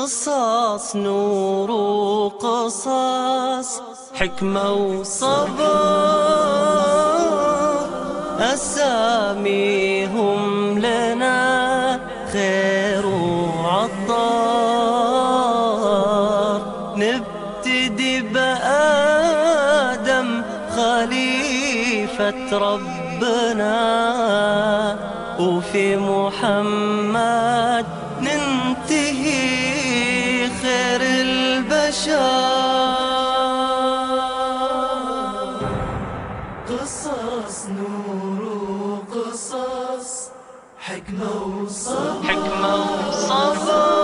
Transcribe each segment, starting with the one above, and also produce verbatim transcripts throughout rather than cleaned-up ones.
قصص نور وقصص حكمة وصبر، أساميهم لنا خير وعطار. نبتدي بآدم خليفة ربنا، وفي محمد ننتهي خير البشر. قصص نور وقصص حكمة وصبر، حكمة وصبر.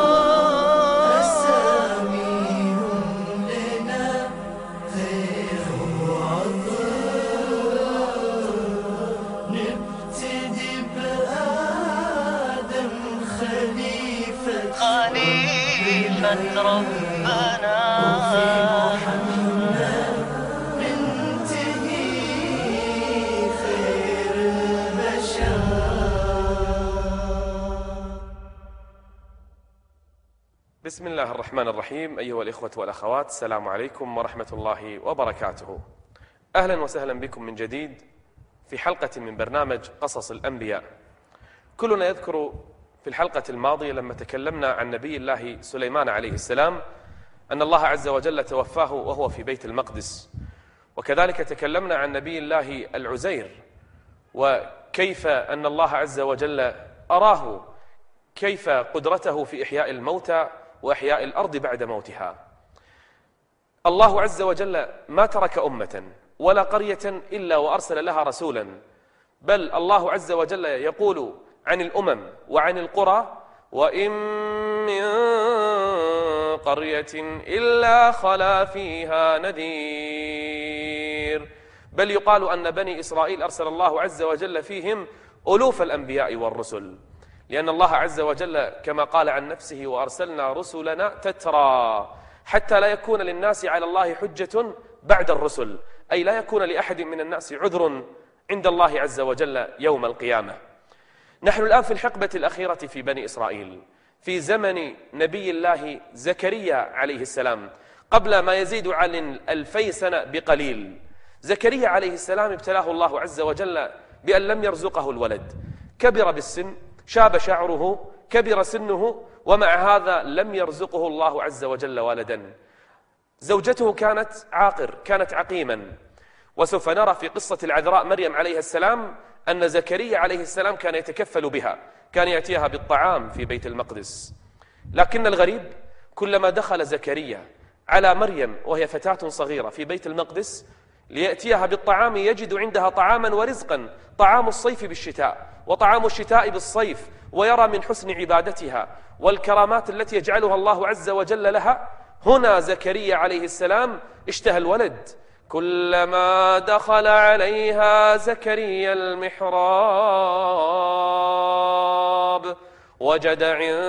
أساميهم لنا خير وعطر. نبتدي بآدم خليفة خليفة ربنا، وفي محمد ننتهي خير البشر. بسم الله الرحمن الرحيم. أيها الإخوة والأخوات، السلام عليكم ورحمة الله وبركاته. أهلا وسهلا بكم من جديد في حلقة من برنامج قصص الأنبياء. كلنا يذكر في الحلقة الماضية لما تكلمنا عن نبي الله سليمان عليه السلام أن الله عز وجل توفاه وهو في بيت المقدس، وكذلك تكلمنا عن نبي الله العزير وكيف أن الله عز وجل أراه كيف قدرته في إحياء الموتى وإحياء الأرض بعد موتها. الله عز وجل ما ترك أمة ولا قرية إلا وأرسل لها رسولا، بل الله عز وجل يقول عن الأمم وعن القرى: وإن من قرية إلا خلا فيها نذير. بل يقال أن بني إسرائيل أرسل الله عز وجل فيهم ألوف الأنبياء والرسل، لأن الله عز وجل كما قال عن نفسه: وأرسلنا رسلنا تترى حتى لا يكون للناس على الله حجة بعد الرسل، أي لا يكون لأحد من الناس عذر عند الله عز وجل يوم القيامة. نحن الآن في الحقبة الأخيرة في بني إسرائيل، في زمن نبي الله زكريا عليه السلام، قبل ما يزيد عن ألفي سنة بقليل. زكريا عليه السلام ابتلاه الله عز وجل بأن لم يرزقه الولد، كبر بالسن، شاب شعره، كبر سنه، ومع هذا لم يرزقه الله عز وجل ولدا. زوجته كانت عاقر، كانت عقيما، وسوف نرى في قصة العذراء مريم عليه السلام أن زكريا عليه السلام كان يتكفل بها، كان يأتيها بالطعام في بيت المقدس. لكن الغريب كلما دخل زكريا على مريم وهي فتاة صغيرة في بيت المقدس ليأتيها بالطعام يجد عندها طعاما ورزقا، طعام الصيف بالشتاء وطعام الشتاء بالصيف، ويرى من حسن عبادتها والكرامات التي يجعلها الله عز وجل لها. هنا زكريا عليه السلام اشتهى الولد. كلما دخل عليها زكريا المحراب وجد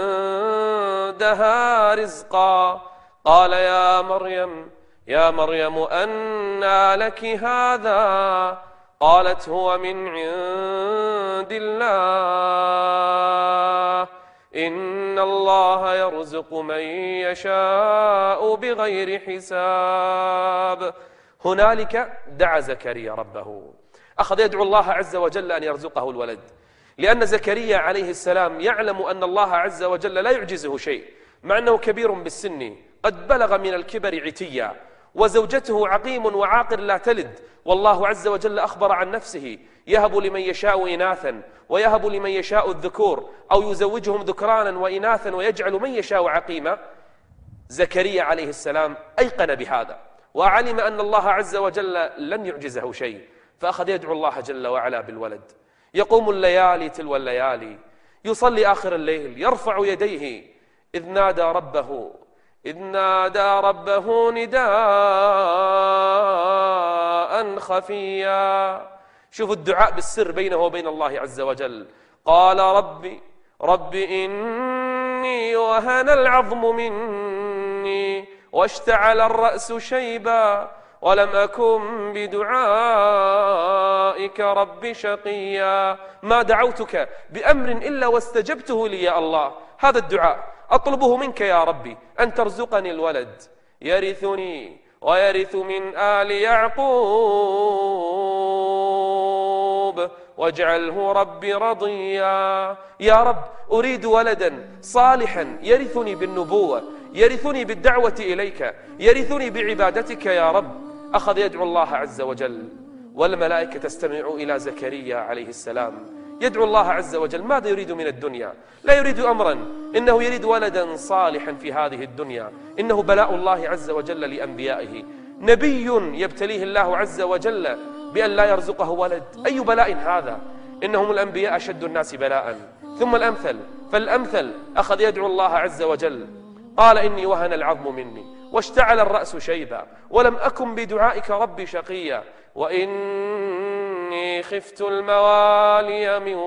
عندها رزقا، قال: يا مريم يا مريم أنى لك هذا؟ قالت: هو من عند الله، إن الله يرزق من يشاء بغير حساب. هنالك دعا زكريا ربه، أخذ يدعو الله عز وجل أن يرزقه الولد، لأن زكريا عليه السلام يعلم أن الله عز وجل لا يعجزه شيء، مع أنه كبير بالسن قد بلغ من الكبر عتيا، وزوجته عقيم وعاقر لا تلد، والله عز وجل أخبر عن نفسه: يهب لمن يشاء إناثا ويهب لمن يشاء الذكور أو يزوجهم ذكرانا وإناثا ويجعل من يشاء عقيما. زكريا عليه السلام أيقن بهذا وعلم أن الله عز وجل لن يعجزه شيء، فأخذ يدعو الله جل وعلا بالولد. يقوم الليالي تلو الليالي، يصلي آخر الليل، يرفع يديه إذ نادى ربه إذ نادى ربه نداء خفيا. شوفوا الدعاء بالسر بينه وبين الله عز وجل. قال: ربي رب إني وهن العظم مني واشتعل الرأس شيبا ولم أكن بدعائك رب شقيا. ما دعوتك بأمر إلا واستجبته لي يا الله. هذا الدعاء. أطلبه منك يا ربي أن ترزقني الولد يرثني ويرث من آل يعقوب واجعله ربي رضيا. يا رب أريد ولدا صالحا يرثني بالنبوة، يرثني بالدعوة إليك، يرثني بعبادتك يا رب. أخذ يدعو الله عز وجل والملائكة تستمع إلى زكريا عليه السلام يدعو الله عز وجل. ماذا يريد من الدنيا؟ لا يريد أمرا، إنه يريد ولدا صالحا في هذه الدنيا. إنه بلاء الله عز وجل لأنبيائه. نبي يبتليه الله عز وجل بأن لا يرزقه ولد، أي بلاء هذا؟ إنهم الأنبياء أشد الناس بلاء ثم الأمثل فالأمثل. أخذ يدعو الله عز وجل قال إني وهن العظم مني واشتعل الرأس شيبا ولم أكن بدعائك ربي شقيا وإني خفت الموالي من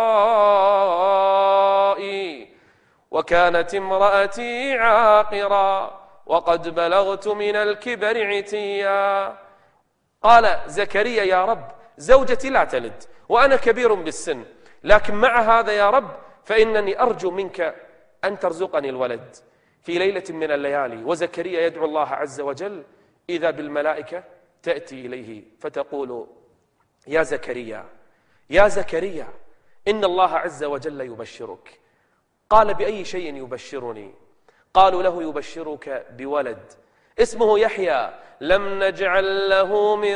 ورائي وكانت امرأتي عاقرا وقد بلغت من الكبر عتيا. قال زكريا يا رب زوجتي لا تلد وأنا كبير بالسن، لكن مع هذا يا رب فإنني أرجو منك أن ترزقني الولد. في ليلة من الليالي وزكريا يدعو الله عز وجل إذا بالملائكة تأتي إليه فتقول يا زكريا يا زكريا إن الله عز وجل يبشرك. قال بأي شيء يبشرني؟ قالوا له يبشرك بولد اسمه يحيى لم نجعل له من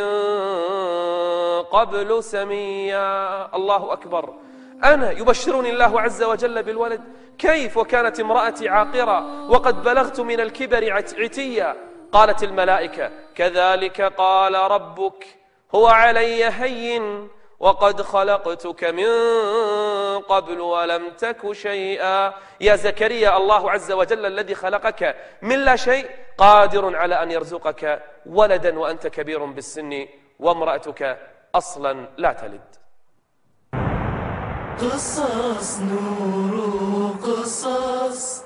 قبل سميا. الله أكبر، أنا يبشرني الله عز وجل بالولد؟ كيف وكانت امرأتي عاقرة وقد بلغت من الكبر عتيا؟ قالت الملائكة كذلك قال ربك هو علي هين وقد خلقتك من قبل ولم تك شيئا. يا زكريا الله عز وجل الذي خلقك من لا شيء قادر على أن يرزقك ولدا وأنت كبير بالسن وامرأتك أصلا لا تلد. قصص نور قصص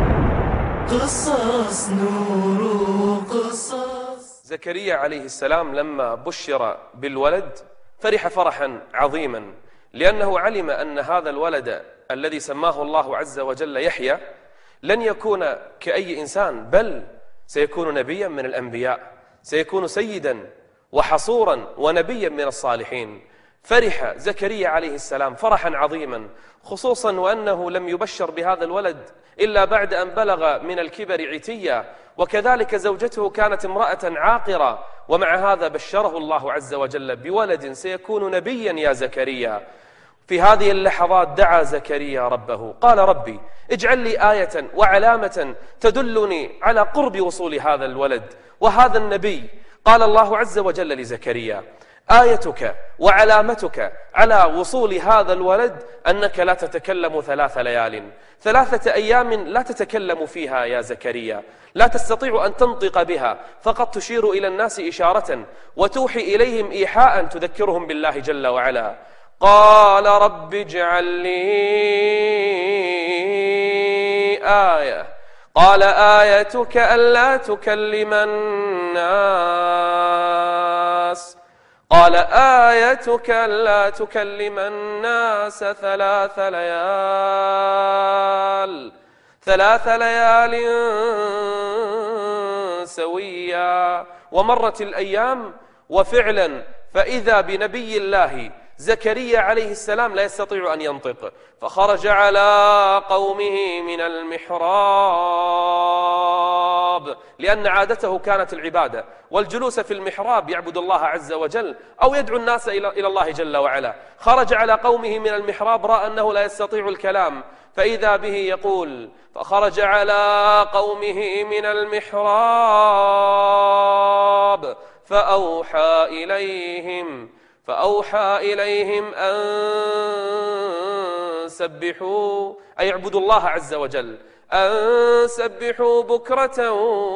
قصص نور قصص. زكريا عليه السلام لما بشر بالولد فرح فرحا عظيما، لأنه علم أن هذا الولد الذي سماه الله عز وجل يحيى لن يكون كأي إنسان، بل سيكون نبيا من الأنبياء، سيكون سيدا وحصورا ونبيا من الصالحين. فرح زكريا عليه السلام فرحا عظيما، خصوصا وأنه لم يبشر بهذا الولد إلا بعد أن بلغ من الكبر عتيا، وكذلك زوجته كانت امرأة عاقرة، ومع هذا بشره الله عز وجل بولد سيكون نبيا يا زكريا. في هذه اللحظات دعا زكريا ربه قال ربي اجعل لي آية وعلامة تدلني على قرب وصول هذا الولد وهذا النبي. قال الله عز وجل لزكريا آيتك وعلامتك على وصول هذا الولد أنك لا تتكلم ثلاث ليال، ثلاثة أيام لا تتكلم فيها يا زكريا، لا تستطيع أن تنطق بها، فقط تشير إلى الناس إشارة وتوحي إليهم إيحاء تذكرهم بالله جل وعلا. قال رب اجعل لي آية. قال آيتك ألا تكلم الناس قال آيتك ألا تكلم الناس ثلاث ليال ثلاث ليال سويا. ومرت الأيام وفعلا فإذا بنبي الله زكريا عليه السلام لا يستطيع أن ينطق، فخرج على قومه من المحراب، لأن عادته كانت العبادة والجلوس في المحراب يعبد الله عز وجل أو يدعو الناس إلى الله جل وعلا. خرج على قومه من المحراب، رأى أنه لا يستطيع الكلام، فإذا به يقول فخرج على قومه من المحراب فأوحى إليهم فأوحى إليهم أن سبحوا، أي اعبدوا الله عز وجل، أن سبحوا بكرة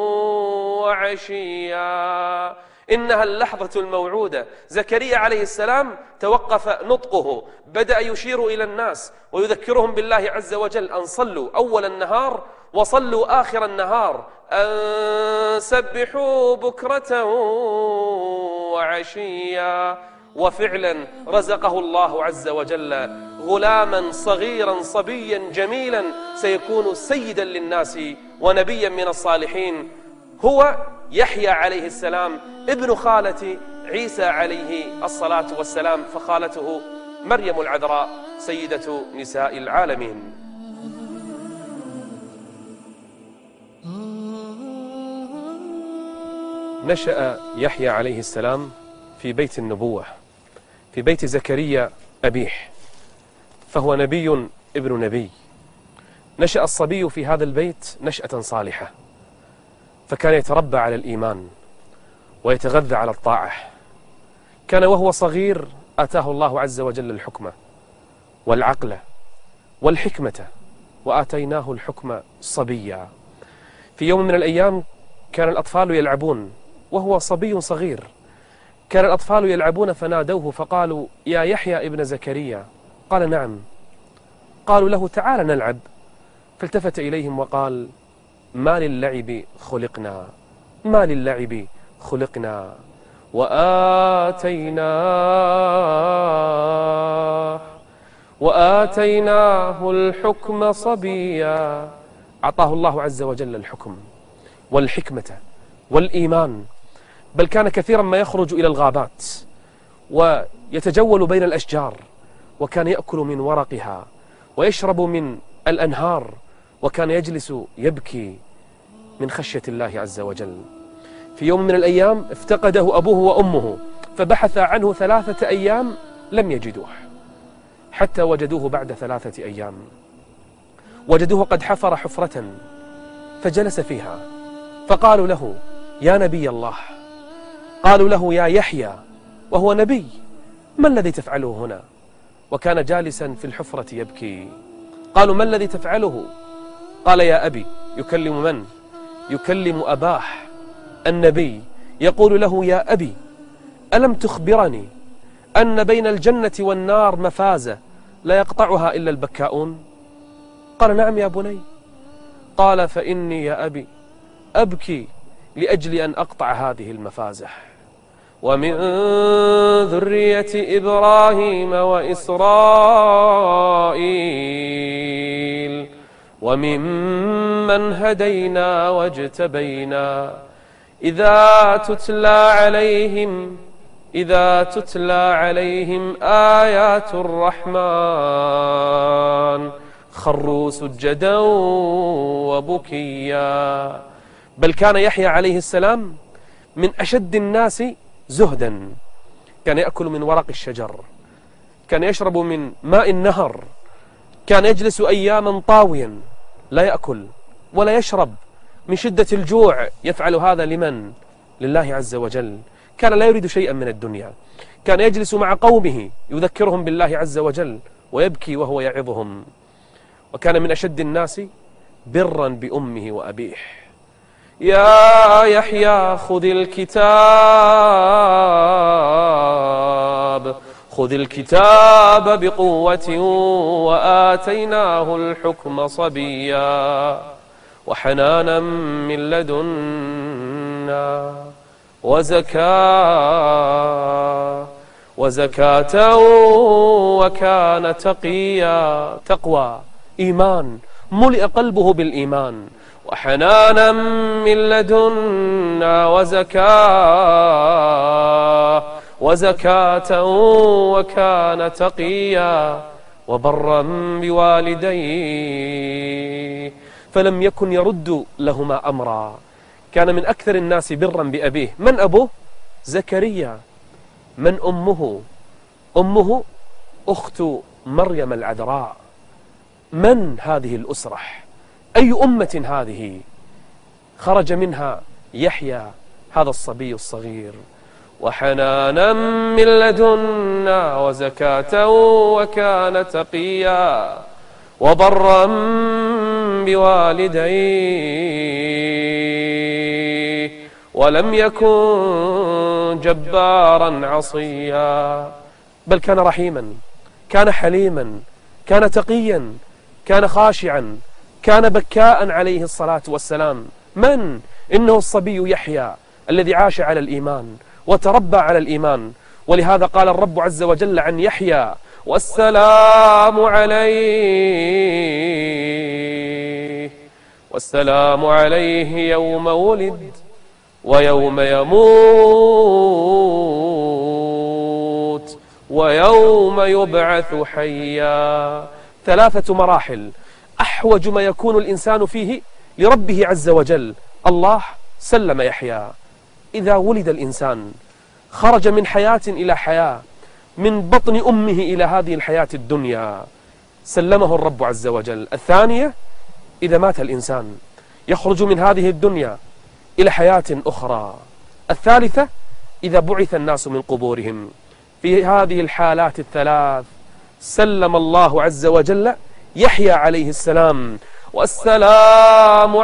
وعشيا. إنها اللحظة الموعودة. زكريا عليه السلام توقف نطقه، بدأ يشير إلى الناس ويذكرهم بالله عز وجل أن صلوا أول النهار وصلوا آخر النهار، أن سبحوا بكرة وعشيا. وفعلا رزقه الله عز وجل غلاما صغيرا صبيا جميلا سيكون سيدا للناس ونبيا من الصالحين، هو يحيى عليه السلام ابن خالة عيسى عليه الصلاة والسلام، فخالته مريم العذراء سيدة نساء العالمين. نشأ يحيى عليه السلام في بيت النبوة، في بيت زكريا أبيه، فهو نبي ابن نبي. نشأ الصبي في هذا البيت نشأة صالحة، فكان يتربى على الإيمان ويتغذى على الطاعة. كان وهو صغير آتاه الله عز وجل الحكمة والعقل والحكمة، وآتيناه الحكم صبيا. في يوم من الأيام كان الأطفال يلعبون وهو صبي صغير، كان الأطفال يلعبون فنادوه فقالوا: يا يحيى ابن زكريا. قال: نعم. قالوا له: تعال نلعب. فالتفت إليهم وقال: ما للعب خلقنا، ما للعب خلقنا، وآتيناه وآتيناه الحكم صبيا. أعطاه الله عز وجل الحكم والحكمة والإيمان، بل كان كثيرا ما يخرج إلى الغابات ويتجول بين الأشجار، وكان يأكل من ورقها ويشرب من الأنهار، وكان يجلس يبكي من خشية الله عز وجل. في يوم من الأيام افتقده أبوه وأمه، فبحث عنه ثلاثة أيام لم يجدوه، حتى وجدوه بعد ثلاثة أيام. وجدوه قد حفر حفرة فجلس فيها، فقالوا له: يا نبي الله. قالوا له: يا يحيى، وهو نبي، ما الذي تفعله هنا؟ وكان جالسا في الحفرة يبكي. قالوا: ما الذي تفعله؟ قال: يا أبي. يكلم من؟ يكلم أباه النبي، يقول له: يا أبي، ألم تخبرني أن بين الجنة والنار مفازة لا يقطعها إلا البكاؤون؟ قال: نعم يا بني. قال: فإني يا أبي أبكي لأجل أن أقطع هذه المفازة. ومن ذرية إبراهيم وإسرائيل وممن هدينا واجتبينا إذا تتلى عليهم إذا تتلى عليهم آيات الرحمن خروا سجدا وبكيا. بل كان يحيى عليه السلام من أشد الناس زهدا، كان يأكل من ورق الشجر، كان يشرب من ماء النهر، كان يجلس أياما طاويا لا يأكل ولا يشرب من شدة الجوع. يفعل هذا لمن؟ لله عز وجل. كان لا يريد شيئا من الدنيا، كان يجلس مع قومه يذكرهم بالله عز وجل ويبكي وهو يعظهم. وكان من أشد الناس برا بأمه وأبيه. يا يحيى خذ الكتاب خذ الكتاب بقوة وآتيناه الحكم صبيا وحنانا من لدنا وزكاة وزكاة وكان تقيا. تقوى، إيمان، ملئ قلبه بالإيمان. وحنانا من لدنا وزكاة وزكاة وكان تقيا وبرا بوالديه فلم يكن يرد لهما أمرا. كان من أكثر الناس برا بأبيه. من أبوه؟ زكريا. من أمه؟ أمه أخت مريم العذراء. من هذه الأسرة؟ أي أمة هذه؟ خرج منها يحيى هذا الصبي الصغير. وحنانا من لدنا وزكاة وكان تقيا وبرا بوالديه ولم يكن جبارا عصيا. بل كان رحيما، كان حليما، كان تقيا، كان خاشعا، كان بكاء عليه الصلاة والسلام. من؟ إنه الصبي يحيى الذي عاش على الإيمان وتربى على الإيمان ولهذا قال الرب عز وجل عن يحيى: والسلام عليه والسلام عليه يوم ولد ويوم يموت ويوم يبعث حيا. ثلاثة مراحل أحوج ما يكون الإنسان فيه لربه عز وجل. الله سلم يحيى. إذا ولد الإنسان خرج من حياة إلى حياة، من بطن أمه إلى هذه الحياة الدنيا، سلمه الرب عز وجل. الثانية: إذا مات الإنسان يخرج من هذه الدنيا إلى حياة أخرى. الثالثة: إذا بعث الناس من قبورهم. في هذه الحالات الثلاث سلم الله عز وجل يحيى عليه السلام. والسلام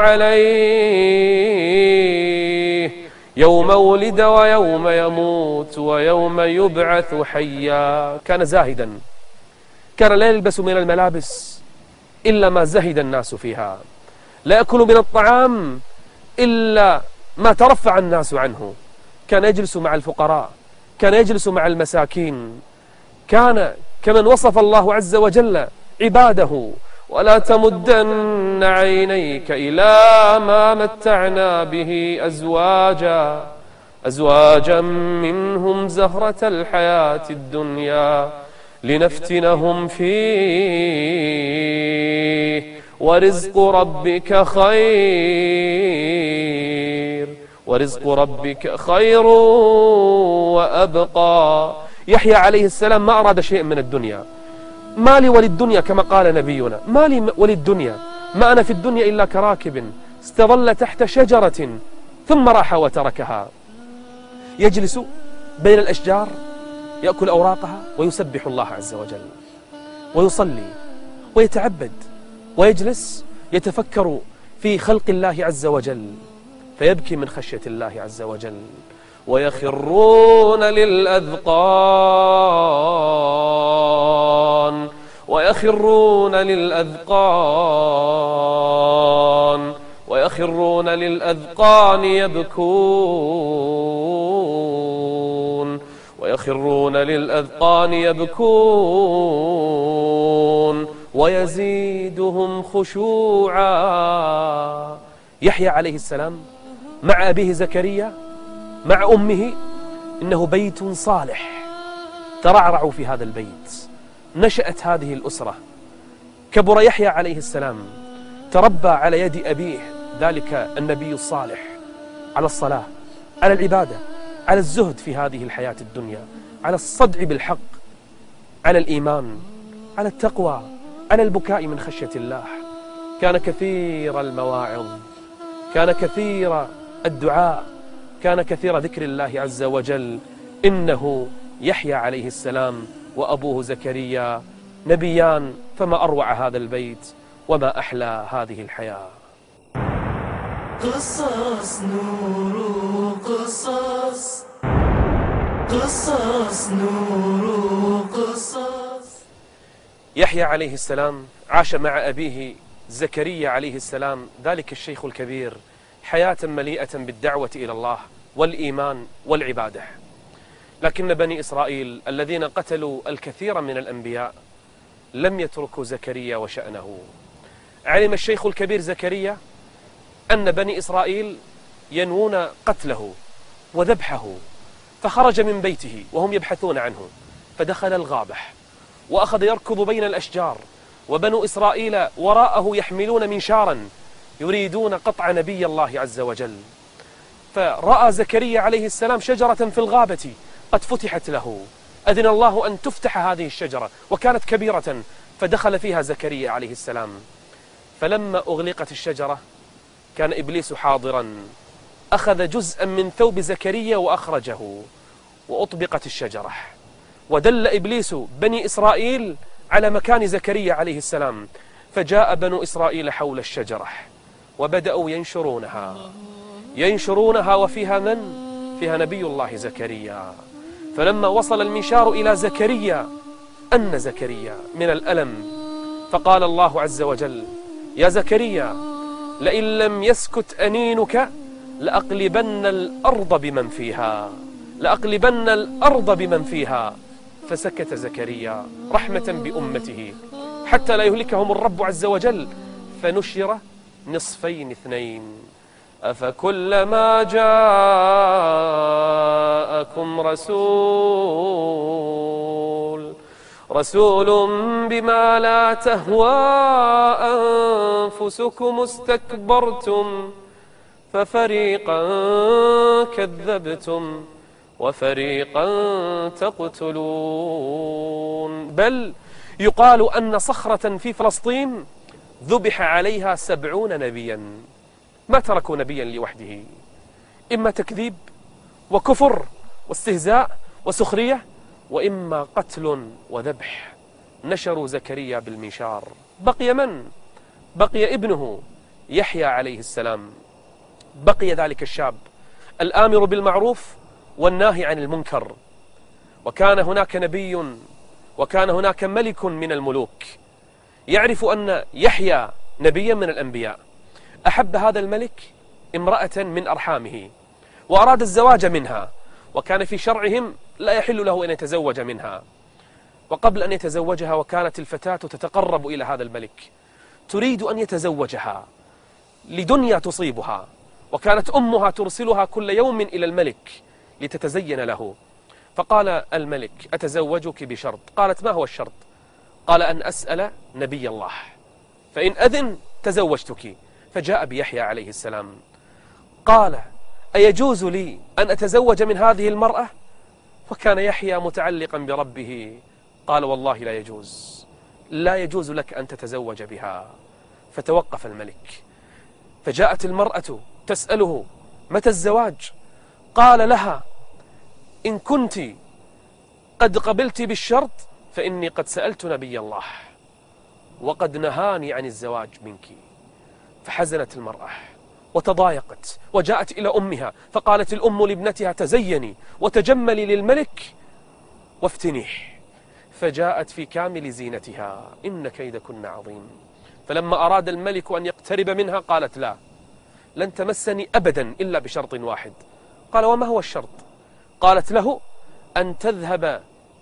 عليه يوم ولد ويوم يموت ويوم يبعث حيا. كان زاهدا، كان لا يلبس من الملابس إلا ما زهد الناس فيها، لا يأكل من الطعام إلا ما ترفع الناس عنه. كان يجلس مع الفقراء، كان يجلس مع المساكين، كان كمن وصف الله عز وجل عباده: ولا تمدن عينيك إلى ما متعنا به أزواجا أزواجا منهم زهرة الحياة الدنيا لنفتنهم فيه ورزق ربك خير ورزق ربك خير وأبقى. يحيى عليه السلام ما أراد شيء من الدنيا. ما لي وللدنيا كما قال نبينا، ما لي وللدنيا، ما أنا في الدنيا إلا كراكب استظل تحت شجرة ثم راح وتركها. يجلس بين الأشجار يأكل أوراقها ويسبح الله عز وجل ويصلي ويتعبد ويجلس يتفكر في خلق الله عز وجل فيبكي من خشية الله عز وجل. ويخرون للأذقان ويخرون للأذقان ويخرون للأذقان يبكون ويخرون للأذقان يبكون ويزيدهم خشوعا. يحيى عليه السلام مع أبيه زكريا مع أمه إنه بيت صالح، ترعرعوا في هذا البيت، نشأت هذه الأسرة، كبر يحيى عليه السلام، تربى على يد أبيه ذلك النبي الصالح على الصلاة، على العبادة، على الزهد في هذه الحياة الدنيا، على الصدع بالحق، على الإيمان، على التقوى، على البكاء من خشية الله. كان كثير المواعظ، كان كثير الدعاء، كان كثير ذكر الله عز وجل. إنه يحيى عليه السلام وأبوه زكريا نبيان، فما أروع هذا البيت وما أحلى هذه الحياة. قصص نور قصص قصص نور قصص. يحيى عليه السلام عاش مع أبيه زكريا عليه السلام ذلك الشيخ الكبير حياة مليئة بالدعوة إلى الله والإيمان والعبادة. لكن بني إسرائيل الذين قتلوا الكثير من الأنبياء لم يتركوا زكريا وشأنه. علم الشيخ الكبير زكريا أن بني إسرائيل ينوون قتله وذبحه، فخرج من بيته وهم يبحثون عنه، فدخل الغابة وأخذ يركض بين الأشجار، وبنو إسرائيل وراءه يحملون منشارا يريدون قطع نبي الله عز وجل. فرأى زكريا عليه السلام شجرة في الغابة قد فتحت له، أذن الله أن تفتح هذه الشجرة وكانت كبيرة، فدخل فيها زكريا عليه السلام. فلما أغلقت الشجرة كان إبليس حاضرا، أخذ جزءا من ثوب زكريا وأخرجه وأطبقت الشجرة، ودل إبليس بني إسرائيل على مكان زكريا عليه السلام، فجاء بنو إسرائيل حول الشجرة وبدأوا ينشرونها ينشرونها وفيها من؟ فيها نبي الله زكريا. فلما وصل المنشار إلى زكريا أن زكريا من الألم، فقال الله عز وجل: يا زكريا لئن لم يسكت أنينك لأقلبن الأرض بمن فيها. لأقلبن الأرض بمن فيها. فسكت زكريا رحمة بأمته حتى لا يهلكهم الرب عز وجل، فنشر نصفين اثنين. أفكلما جاءكم رسول رسول بما لا تهوى أنفسكم استكبرتم ففريقا كذبتم وفريقا تقتلون. بل يقال أن صخرة في فلسطين ذبح عليها سبعون نبيا، ما تركوا نبيا لوحده، إما تكذيب وكفر واستهزاء وسخرية، وإما قتل وذبح. نشروا زكريا بالمنشار. بقي من؟ بقي ابنه يحيى عليه السلام. بقي ذلك الشاب الآمر بالمعروف والناهي عن المنكر. وكان هناك نبي وكان هناك ملك من الملوك يعرف أن يحيى نبيا من الأنبياء. أحب هذا الملك امرأة من أرحامه وأراد الزواج منها، وكان في شرعهم لا يحل له أن يتزوج منها. وقبل أن يتزوجها وكانت الفتاة تتقرب إلى هذا الملك تريد أن يتزوجها لدنيا تصيبها، وكانت أمها ترسلها كل يوم إلى الملك لتتزين له. فقال الملك أتزوجك بشرط. قالت ما هو الشرط؟ قال أن أسأل نبي الله، فإن أذن تزوجتك. فجاء بيحيى عليه السلام قال أيجوز لي أن أتزوج من هذه المرأة؟ وكان يحيى متعلقا بربه. قال والله لا يجوز، لا يجوز لك أن تتزوج بها. فتوقف الملك. فجاءت المرأة تسأله متى الزواج؟ قال لها إن كنت قد قبلت بالشرط فإني قد سألت نبي الله وقد نهاني عن الزواج منك. فحزنت المرأة وتضايقت وجاءت إلى أمها، فقالت الأم لابنتها تزيني وتجملي للملك وافتنيه. فجاءت في كامل زينتها إن كيدكن عظيم. فلما أراد الملك أن يقترب منها قالت لا، لن تمسني أبدا إلا بشرط واحد. قال وما هو الشرط؟ قالت له أن تذهب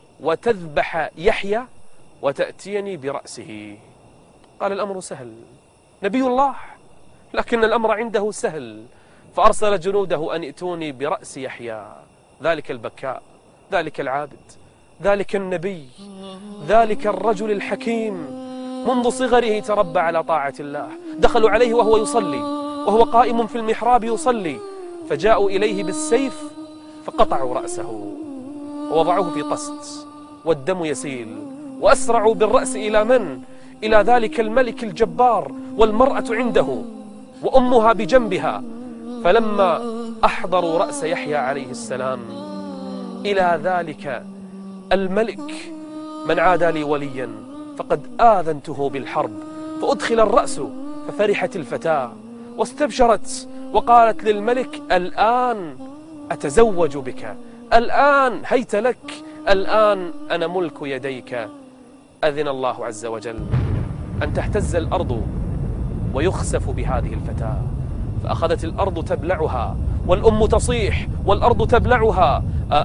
وتذبح يحيى وتأتيني برأسه. قال الأمر سهل، نبي الله، لكن الأمر عنده سهل. فأرسل جنوده أن ائتوني برأس يحيى، ذلك البكاء، ذلك العابد، ذلك النبي، ذلك الرجل الحكيم منذ صغره تربى على طاعة الله. دخلوا عليه وهو يصلي، وهو قائم في المحراب يصلي، فجاءوا إليه بالسيف فقطعوا رأسه ووضعوه في طست والدم يسيل، وأسرعوا بالرأس إلى من؟ إلى ذلك الملك الجبار، والمرأة عنده وأمها بجنبها. فلما أحضروا رأس يحيى عليه السلام إلى ذلك الملك من عادى لي وليا فقد آذنته بالحرب، فأدخل الرأس. ففرحت الفتاة واستبشرت وقالت للملك الآن أتزوج بك، الآن هيت لك، الآن أنا ملك يديك. أذن الله عز وجل أن تهتز الأرض ويخسف بهذه الفتاة، فأخذت الأرض تبلعها والأم تصيح والأرض تبلعها.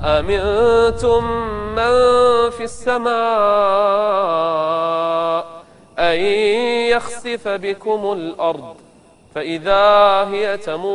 أأمنتم من في السماء أن يخسف بكم الأرض فإذا هي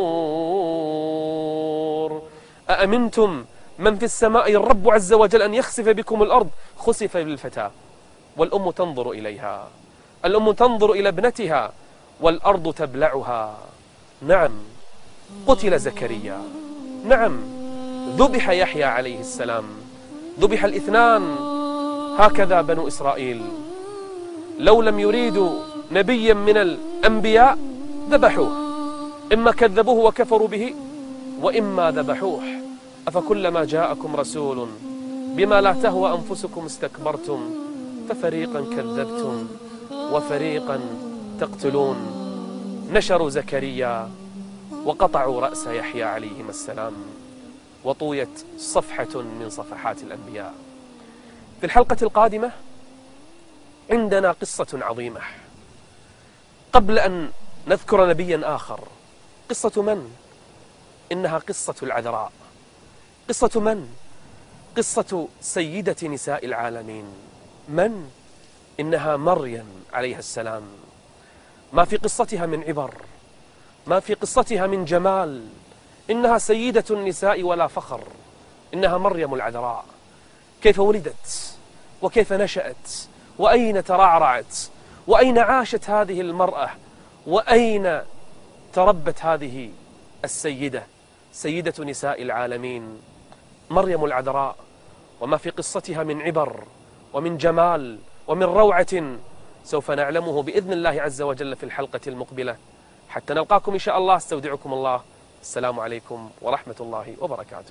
تمور. أأمنتم من في السماء الرب عز وجل أن يخسف بكم الأرض. خسف بالفتاة والأم تنظر إليها، الأم تنظر إلى ابنتها والأرض تبلعها. نعم قتل زكريا، نعم ذبح يحيى عليه السلام، ذبح الاثنان. هكذا بنو إسرائيل لو لم يريدوا نبيا من الأنبياء ذبحوه، إما كذبوه وكفروا به وإما ذبحوه. أفكلما جاءكم رسول بما لا تهوى أنفسكم استكبرتم ففريقا كذبتم وفريقا تقتلون. نشروا زكريا وقطعوا رأس يحيى عليهما السلام، وطويت صفحة من صفحات الأنبياء. في الحلقة القادمة عندنا قصة عظيمة. قبل أن نذكر نبيا آخر، قصة من؟ إنها قصة العذراء. قصة من؟ قصة سيدة نساء العالمين. من؟ إنها مريم عليها السلام. ما في قصتها من عبر، ما في قصتها من جمال، إنها سيدة النساء ولا فخر. إنها مريم العذراء. كيف ولدت وكيف نشأت وأين ترعرعت وأين عاشت هذه المرأة وأين تربت هذه السيدة، سيدة نساء العالمين مريم العذراء. وما في قصتها من عبر ومن جمال ومن روعة سوف نعلمه بإذن الله عز وجل في الحلقة المقبلة. حتى نلقاكم إن شاء الله، استودعكم الله. السلام عليكم ورحمة الله وبركاته.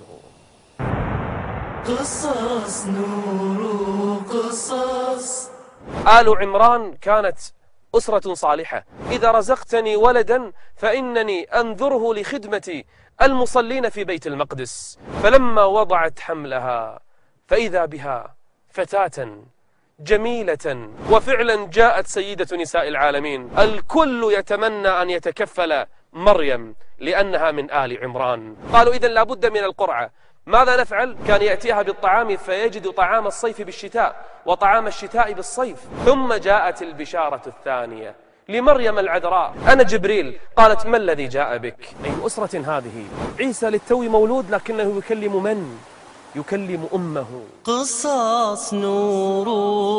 قصص نور قصص. آل عمران كانت أسرة صالحة. إذا رزقتني ولدا فإنني أنذره لخدمة المصلين في بيت المقدس. فلما وضعت حملها فإذا بها فتاة جميلة، وفعلا جاءت سيدة نساء العالمين. الكل يتمنى أن يتكفل مريم لأنها من آل عمران. قالوا إذن لابد من القرعة. ماذا نفعل؟ كان يأتيها بالطعام فيجد طعام الصيف بالشتاء وطعام الشتاء بالصيف. ثم جاءت البشارة الثانية لمريم العذراء: أنا جبريل. قالت: ما الذي جاء بك؟ أي أسرة هذه؟ عيسى للتو مولود لكنه يكلم من؟ يكلم أمه. قصص نور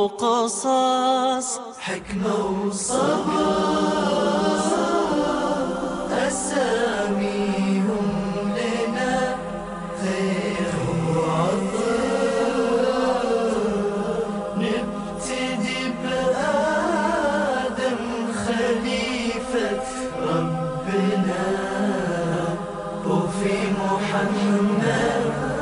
قصص، حكمة وصبر، أساميهم لنا خير وعطر. نبتدي بآدم خليفة ربنا، وفي محمد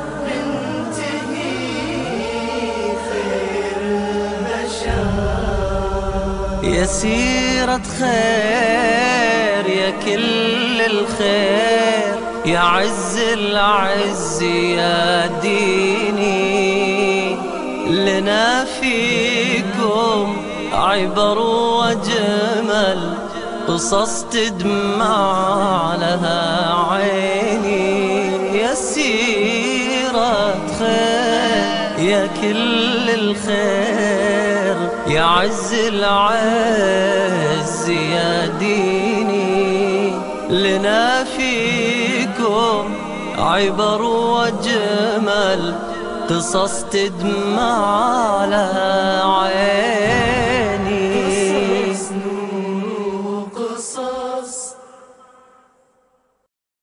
يا سيرة خير يا كل الخير، يا عز العز يا ديني. لنا فيكم عبر وجمل، قصص تدمع لها عيني. يا سيرة خير يا كل الخير، يا عز العز يا ديني. لنا فيكم عبر وجمل، قصص تدمع لها عين.